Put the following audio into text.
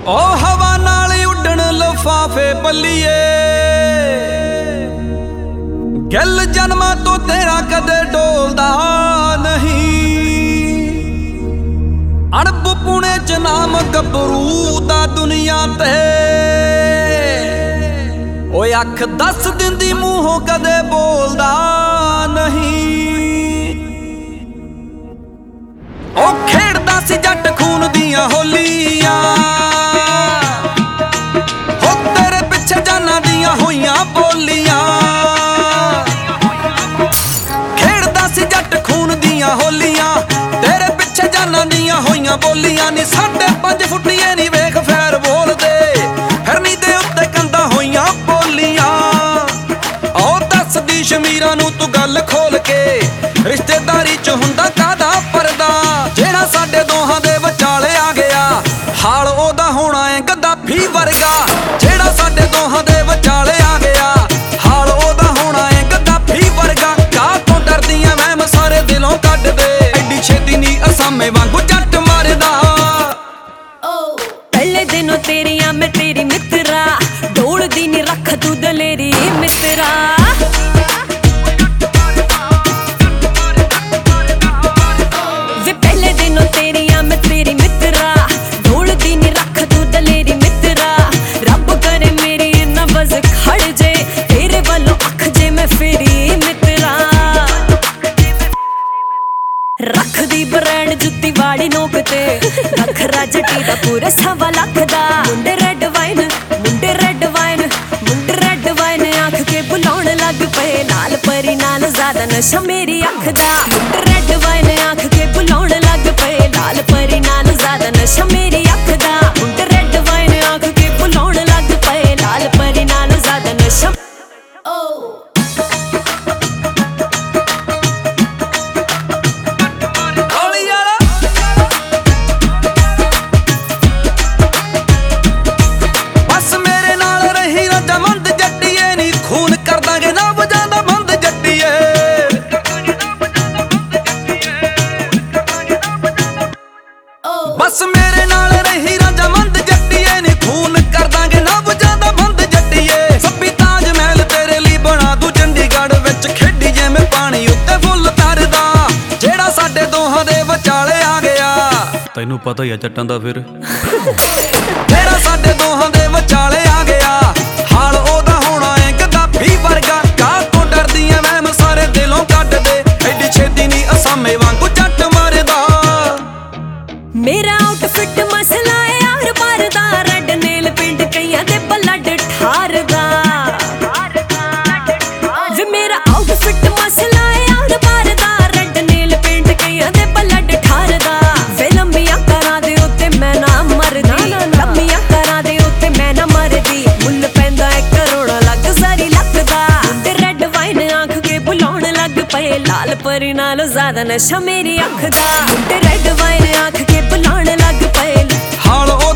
ओ हवा नाल उड़न लिफाफे बल्लीए गल जन्मां तो तेरा कदे डोलदा नहीं। अणब पुणे च नाम गबरू दा दुनिया ते ओए अख दस दिंदी मूहों कदे बोलदा नहीं। ओ खेड़दा सी जट खून दियां होलियां हो तेरे पिछे जाना दियां होइयां बोलियां। खेड़दा सी जट खून दियां होलियां तेरे पिछे जाना दियां होइयां बोलियां। नी 5.5 फुटिए नी वेख फैर बोलदे फिरनी दे उत्ते कंधा होइयां बोलियां। ओ दसदी शमीरां नूं तू गल खोल के रिश्तेदारी च हुंदा कादा परदा। जेड़ा साडे दोहां दे विचाले आ गया हाल ओदा होना है गद्दाफी वर्गा। जेड़ा साडे दोहां दे विचाले आ गया हाल ओदा होना है गद्दाफी वर्गा। काह तों डरदियां वहम सारे दिलों कढ दे एडी छेती नी असामे वांगू जट मरदा। पहले दिनों तेरियां मैं तेरी मित्रा दौड़दी नी रख तू दलेरी मित्रा। वे पहले दिनों तेरियां मैं तेरी मित्रा दौड़दी नी रख तू दलेरी मित्रा। रब करे मेरी नबज खड़ जे तेरे वालों अख जे मैं फेरी मित्रा। रख दी ब्रांड जुत्ती वाली नोक ते नखरा जटी दा पूरे 1.25 लाख दा। मुंडे रेड वाइन मुंडे रेड वाइन मुंडे रेड वाइन आंख के बुलाउण लग पे लाल परी नाल ज्यादा नशा मेरी अख दा। मुंडे रेड वाइन आंख के बुलाउण लग पे लाल परी नाल ज्यादा नशा मेरी अख दा। मुंडे रेड वाइन आंख के बुलाउण लग पे लाल परी नाल ज्यादा नशा। बस मेरे नाल रही राजा मंद जट्टीए नी खून कर दांगे ना बुझादा बंद जट्टीए। सभी ताज महल तेरे लिए बना दू चंडीगढ़ विच खेडी जिवें पानी उत्ते फुੱਲ तरदा। जेड़ा साडे दोहां दे विचाले आ गया तैनू पता ही है जट्टां दा फिर। जेड़ा साडे दोहां दे विचाले आ गया हाल ओदा होना है गद्दाफी वर्गा। काह तों डरदियां वहम सारे दिलों कढ दे एडी छेती नी असामे वांगू जट मरदा। मेरा आउटफिट मसला है यार पार दा रेड नेल पिंड कईयां दे ब्लड ठारदा। वे मेरा आउटफिट मसला है यार पार दा रेड नेल पिंड कईयां दे ब्लड ठारदा। वे लंबियां करां दे उत्ते मैं ना मरदी लंबियां करां दे उत्ते मैं ना मरदी। मुੱਲ पैंदा 1 करोड़ लग सारी लखदा। मुंडे रेड वाइन आंख के बुलाउण लग पए लाल परी नाल ज्यादा नशा मेरी अख दा। मुंडे रेड वाइन आंख के बुलाउण लग पए हाल